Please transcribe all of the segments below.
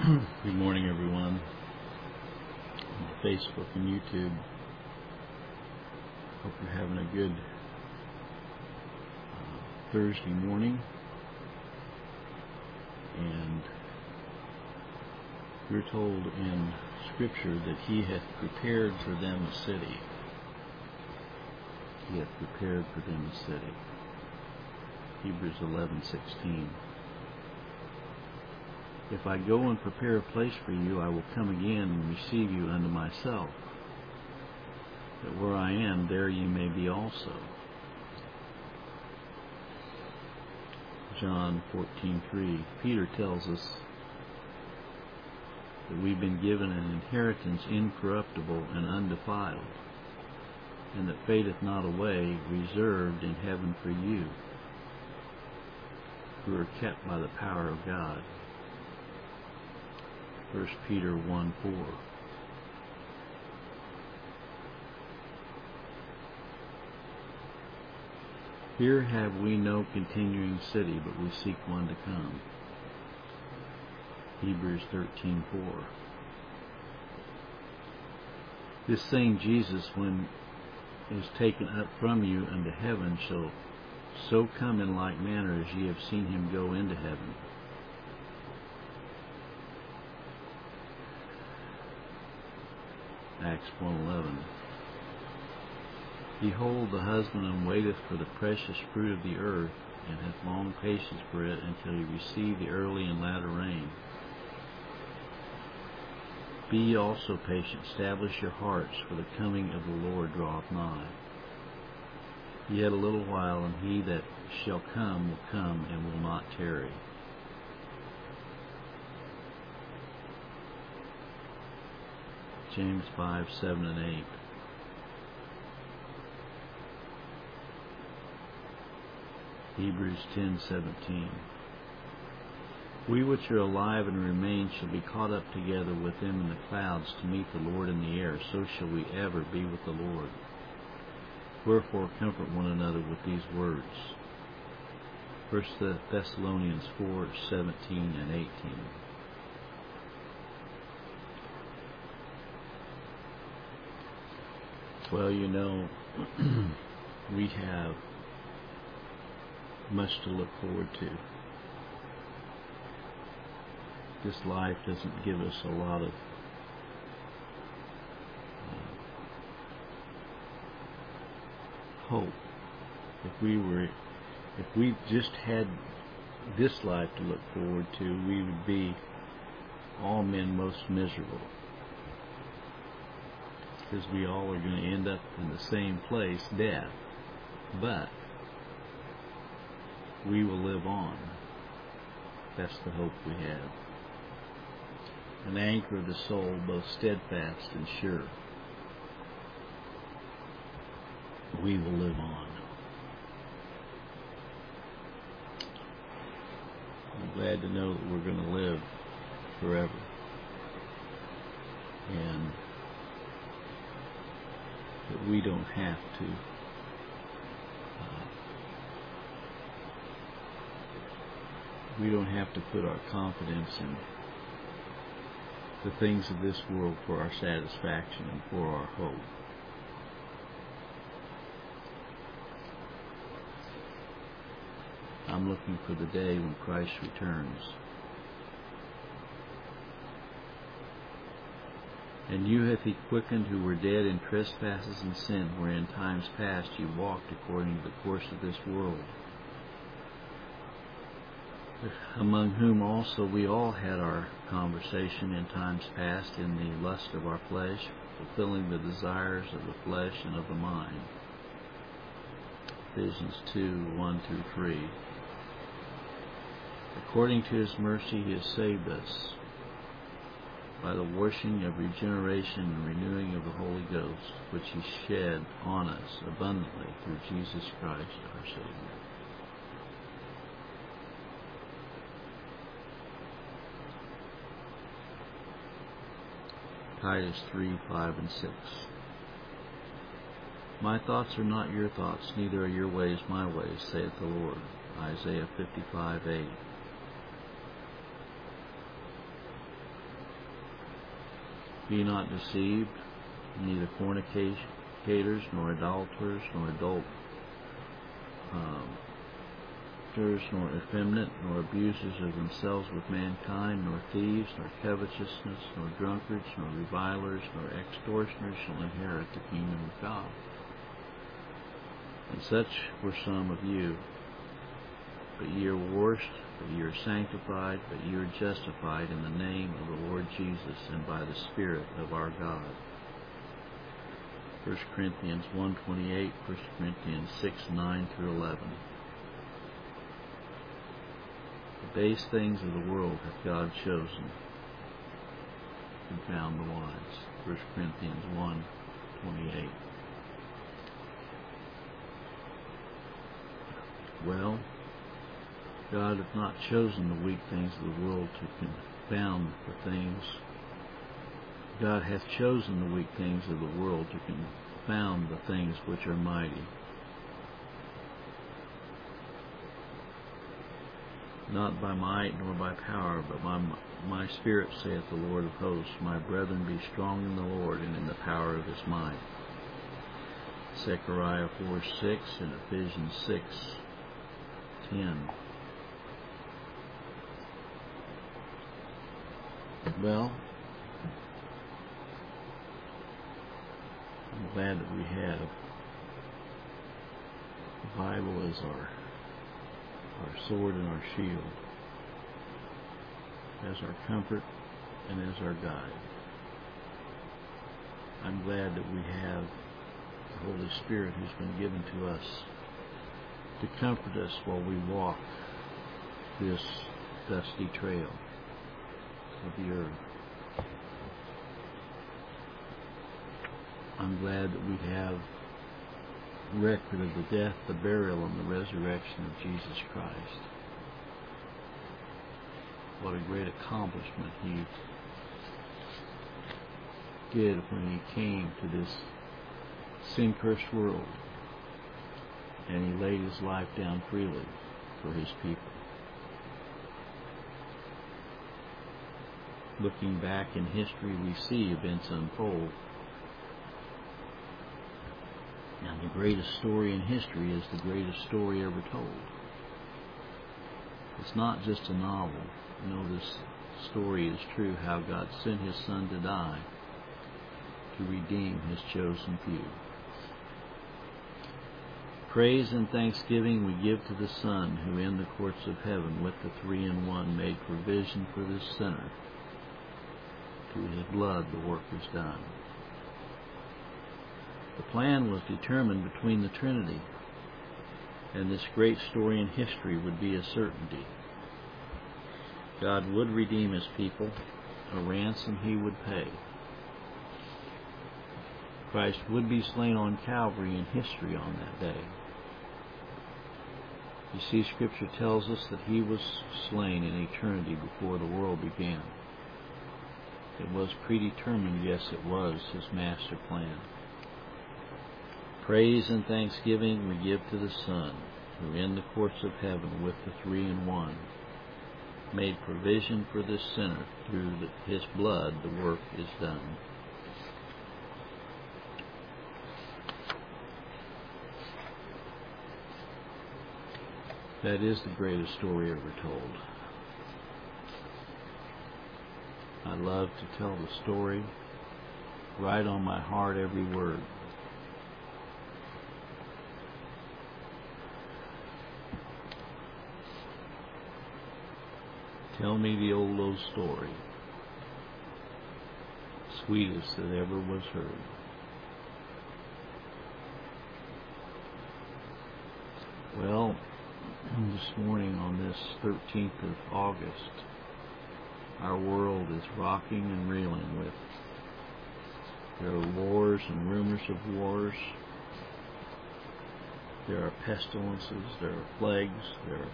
Good morning, everyone, on Facebook and YouTube. Hope you're having a good Thursday morning. And we're told in Scripture that He hath prepared for them a city. He hath prepared for them a city. Hebrews 11:16. If I go and prepare a place for you, I will come again and receive you unto myself, that where I am, there ye may be also. John 14:3. Peter tells us that we've been given an inheritance incorruptible and undefiled, and that fadeth not away, reserved in heaven for you, who are kept by the power of God. 1 Peter 1:4. Here have we no continuing city, but we seek one to come. Hebrews 13:4. This same Jesus, when is taken up from you unto heaven, shall so come in like manner as ye have seen him go into heaven. Acts 1:11. Behold, the husbandman waiteth for the precious fruit of the earth, and hath long patience for it, until he receive the early and latter rain. Be ye also patient, establish your hearts, for the coming of the Lord draweth nigh. Yet a little while, and he that shall come will come, and will not tarry. James 5:7 and 8. Hebrews 10:17. We which are alive and remain shall be caught up together with them in the clouds to meet the Lord in the air. So shall we ever be with the Lord. Wherefore comfort one another with these words. 1 Thessalonians 4:17 and 18. Well, you know, we have much to look forward to. This life doesn't give us a lot of hope. If we just had this life to look forward to, we would be all men most miserable, because we all are going to end up in the same place, death. But we will live on. That's the hope we have. An anchor of the soul, both steadfast and sure. We will live on. I'm glad to know that we're going to live forever. And that we don't have to put our confidence in the things of this world for our satisfaction and for our hope. I'm looking for the day when Christ returns. And you hath he quickened who were dead in trespasses and sin, wherein times past ye walked according to the course of this world, among whom also we all had our conversation in times past in the lust of our flesh, fulfilling the desires of the flesh and of the mind. Ephesians 2:1-3. According to his mercy he has saved us by the washing of regeneration and renewing of the Holy Ghost, which he shed on us abundantly through Jesus Christ our Savior. Titus 3:5 and 6. My thoughts are not your thoughts, neither are your ways my ways, saith the Lord. Isaiah 55:8. Be not deceived, neither fornicators, nor idolaters, nor adulterers, nor effeminate, nor abusers of themselves with mankind, nor thieves, nor covetousness, nor drunkards, nor revilers, nor extortioners shall inherit the kingdom of God. And such were some of you. But ye are washed, but ye are sanctified, but ye are justified in the name of the Lord Jesus and by the Spirit of our God. 1 Corinthians 1:28, 1 Corinthians 6:9-11. The base things of the world hath God chosen, to confound the wise. 1 Corinthians 1:28. Well, God hath not chosen the weak things of the world to confound the things. God hath chosen the weak things of the world to confound the things which are mighty. Not by might nor by power, but by my Spirit, saith the Lord of hosts. My brethren, be strong in the Lord and in the power of his might. Zechariah 4:6 and Ephesians 6:10. Well, I'm glad that we have the Bible as our sword and our shield, as our comfort and as our guide. I'm glad that we have the Holy Spirit who's been given to us to comfort us while we walk this dusty trail of the earth. I'm glad that we have record of the death, the burial, and the resurrection of Jesus Christ. What a great accomplishment he did when he came to this sin-cursed world, and he laid his life down freely for his people. Looking back in history, we see events unfold. Now, the greatest story in history is the greatest story ever told. It's not just a novel. You know, this story is true, how God sent his Son to die to redeem his chosen few. Praise and thanksgiving we give to the Son, who in the courts of heaven with the Three-in-One made provision for this sinner. Through his blood the work is done. The plan was determined between the Trinity, and this great story in history would be a certainty. God would redeem his people, a ransom he would pay. Christ would be slain on Calvary in history on that day. You see, Scripture tells us that he was slain in eternity before the world began. It was predetermined, yes, it was his master plan. Praise and thanksgiving we give to the Son, who in the courts of heaven with the Three-in-One made provision for this sinner. Through his blood the work is done. That is the greatest story ever told. I love to tell the story, right on my heart every word. Tell me the old story, sweetest that ever was heard. Well, this morning on this 13th of August, our world is rocking and reeling with. There are wars and rumors of wars. There are pestilences, there are plagues, there are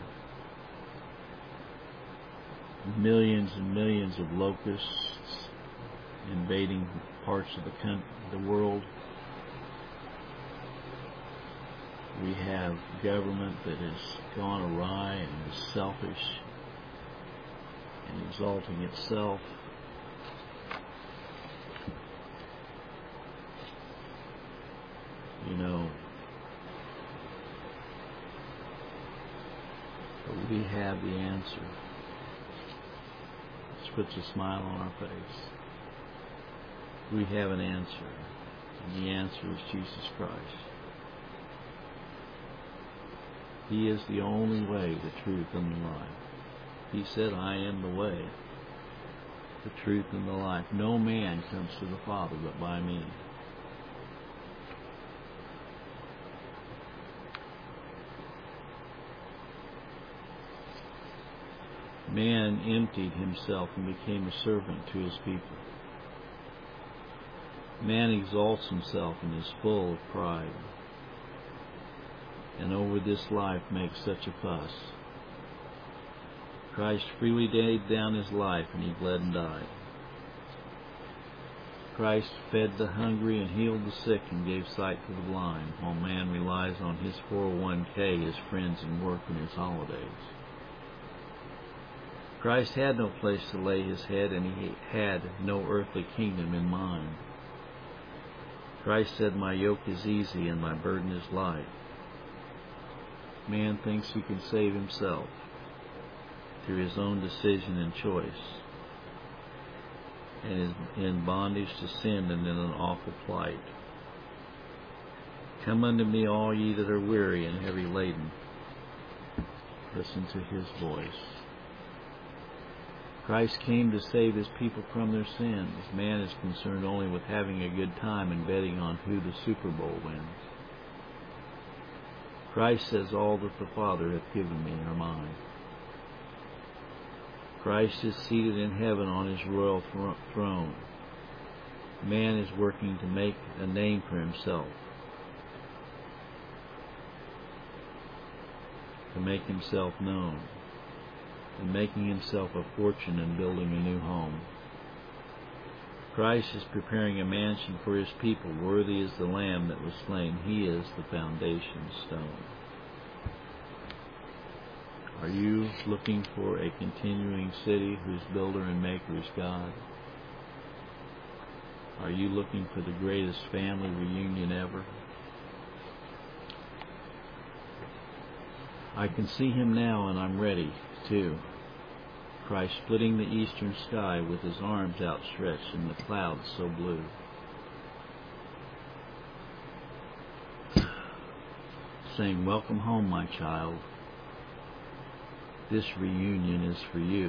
millions and millions of locusts invading parts of the world. We have government that has gone awry and is selfish and exalting itself. But we have the answer. Which puts a smile on our face. We have an answer. And the answer is Jesus Christ. He is the only way, the truth, and the life. He said, I am the way, the truth, and the life. No man comes to the Father but by me. Man emptied himself and became a servant to his people. Man exalts himself and is full of pride, and over this life makes such a fuss. Christ freely laid down his life, and he bled and died. Christ fed the hungry and healed the sick and gave sight to the blind, while man relies on his 401k, his friends and work, and his holidays. Christ had no place to lay his head, and he had no earthly kingdom in mind. Christ said, my yoke is easy and my burden is light. Man thinks he can save himself through his own decision and choice, and is in bondage to sin and in an awful plight. Come unto me, all ye that are weary and heavy laden. Listen to his voice. Christ came to save his people from their sins. Man is concerned only with having a good time and betting on who the Super Bowl wins. Christ says, all that the Father hath given me are mine. Christ is seated in heaven on his royal throne. Man is working to make a name for himself, to make himself known, and making himself a fortune and building a new home. Christ is preparing a mansion for his people. Worthy is the Lamb that was slain. He is the foundation stone. Are you looking for a continuing city whose builder and maker is God? Are you looking for the greatest family reunion ever? I can see him now, and I'm ready, too. Christ splitting the eastern sky with his arms outstretched and the clouds so blue. Saying, welcome home, my child. This reunion is for you.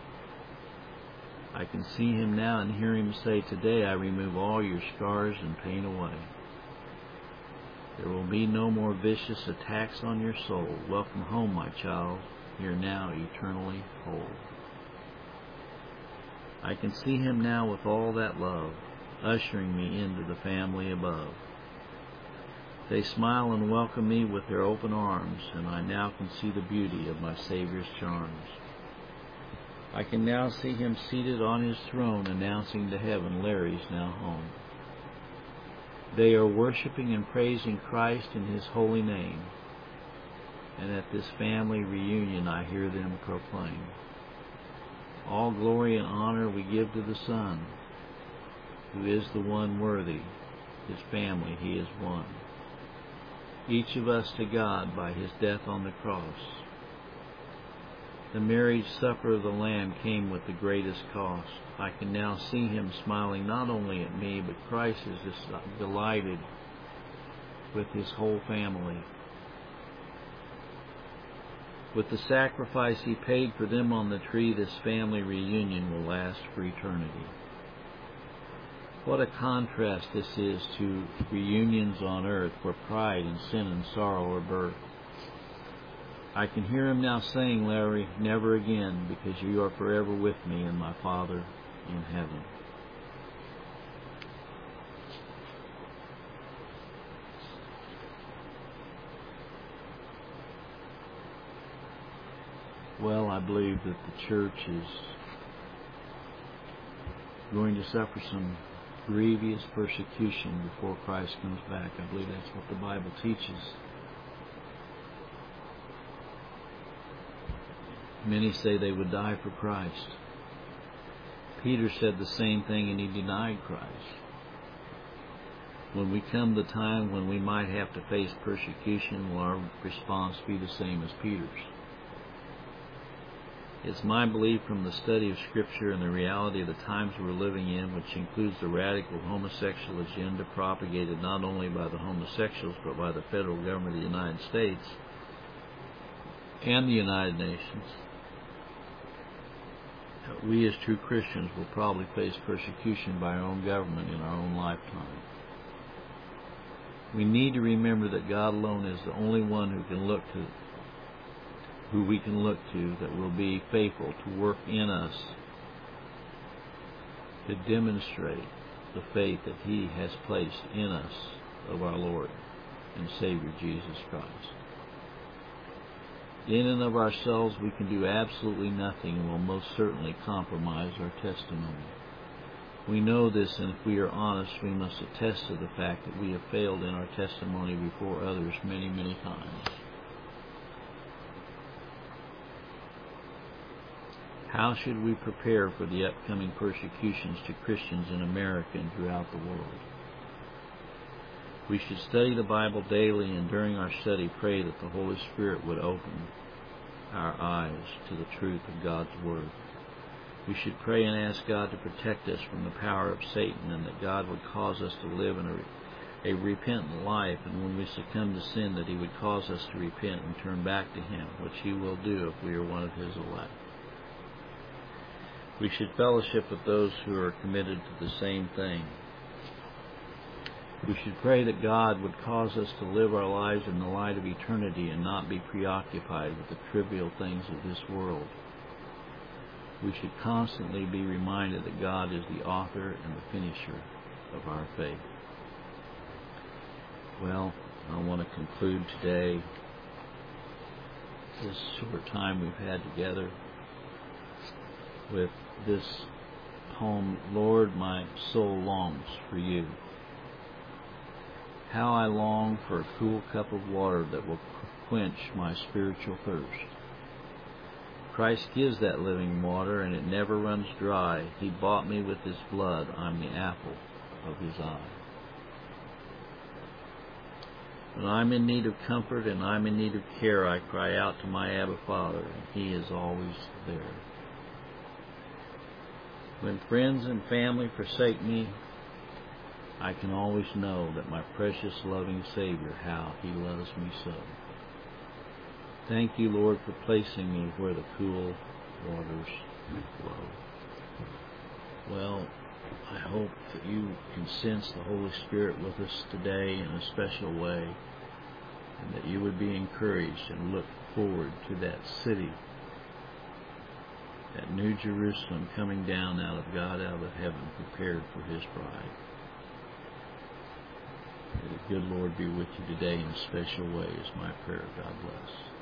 I can see him now and hear him say, today I remove all your scars and pain away. There will be no more vicious attacks on your soul. Welcome home, my child. You're now eternally whole. I can see him now with all that love, ushering me into the family above. They smile and welcome me with their open arms, and I now can see the beauty of my Savior's charms. I can now see him seated on his throne, announcing to heaven, Larry's now home. They are worshiping and praising Christ in his holy name, and at this family reunion I hear them proclaim, all glory and honor we give to the Son, who is the one worthy. His family he is one. Each of us to God by his death on the cross. The marriage supper of the Lamb came with the greatest cost. I can now see him smiling not only at me, but Christ is just delighted with his whole family. With the sacrifice he paid for them on the tree, this family reunion will last for eternity. What a contrast this is to reunions on earth where pride and sin and sorrow are birthed. I can hear him now saying, Larry, never again, because you are forever with me and my Father in heaven. Well, I believe that the church is going to suffer some grievous persecution before Christ comes back. I believe that's what the Bible teaches. Many say they would die for Christ. Peter said the same thing, and he denied Christ. When we come the time when we might have to face persecution, will our response be the same as Peter's? It's my belief from the study of Scripture and the reality of the times we're living in, which includes the radical homosexual agenda propagated not only by the homosexuals but by the federal government of the United States and the United Nations, that we as true Christians will probably face persecution by our own government in our own lifetime. We need to remember that God alone is the only one who we can look to that will be faithful to work in us to demonstrate the faith that He has placed in us of our Lord and Savior Jesus Christ. In and of ourselves we can do absolutely nothing and will most certainly compromise our testimony. We know this, and if we are honest, we must attest to the fact that we have failed in our testimony before others many, many times. How should we prepare for the upcoming persecutions to Christians in America and throughout the world? We should study the Bible daily, and during our study pray that the Holy Spirit would open our eyes to the truth of God's Word. We should pray and ask God to protect us from the power of Satan, and that God would cause us to live in a repentant life, and when we succumb to sin, that He would cause us to repent and turn back to Him, which He will do if we are one of His elect. We should fellowship with those who are committed to the same thing. We should pray that God would cause us to live our lives in the light of eternity and not be preoccupied with the trivial things of this world. We should constantly be reminded that God is the author and the finisher of our faith. Well, I want to conclude today this short time we've had together with this poem, Lord, my soul longs for you. How I long for a cool cup of water that will quench my spiritual thirst. Christ gives that living water, and it never runs dry. He bought me with His blood. I'm the apple of His eye. When I'm in need of comfort and I'm in need of care, I cry out to my Abba Father, and He is always there. When friends and family forsake me, I can always know that my precious, loving Savior, how He loves me so. Thank you, Lord, for placing me where the cool waters flow. Well, I hope that you can sense the Holy Spirit with us today in a special way, and that you would be encouraged and look forward to that city, that new Jerusalem coming down out of God, out of heaven, prepared for His bride. May the good Lord be with you today in a special way is my prayer. God bless.